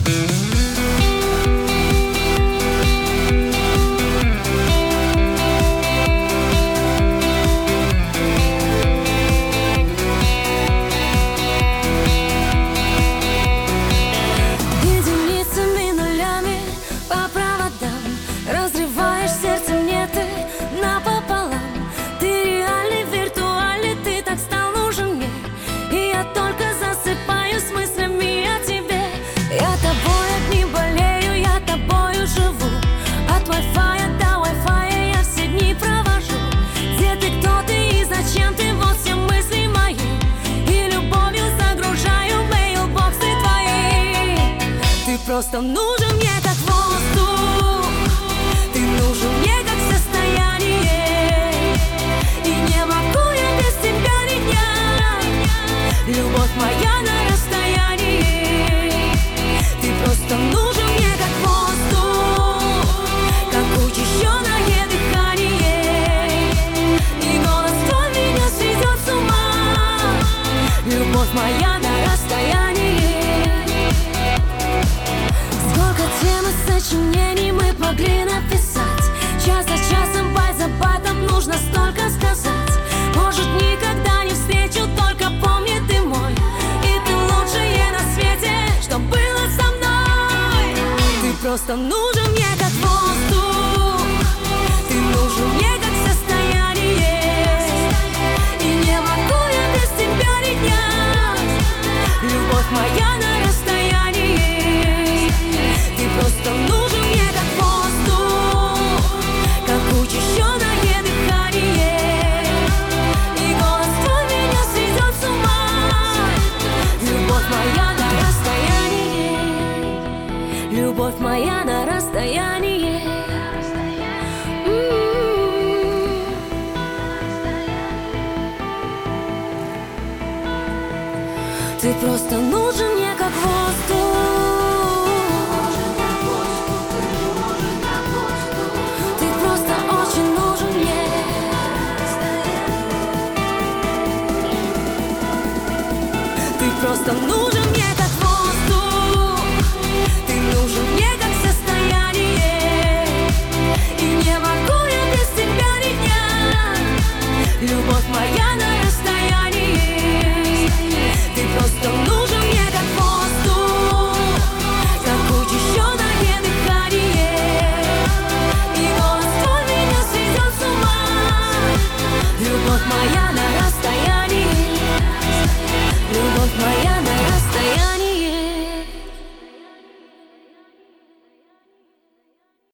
Просто нужен мне как воздух, ты нужен мне как состояние, и не могу я без тебя ни дня, любовь моя на расстоянии. Ты просто нужен мне как воздух, как учащенное дыхание, и голос твой меня сведет с ума, любовь моя на расстоянии. Сочинений мы могли написать, час за часом, байт за байтом, нужно столько сказать. Может, никогда не встречу, только помни, ты мой, и ты лучшее на свете, что было со мной. Ты просто нужен мне как воздух, ты нужен мне как состояние, и не могу я без тебя ни дня, любовь моя на расстоянии. Ты просто нужен мне как воздух, как учащенное дыхание, и голос твой меня сведет с ума, любовь моя на расстоянии, любовь моя на расстоянии. Ты просто нужен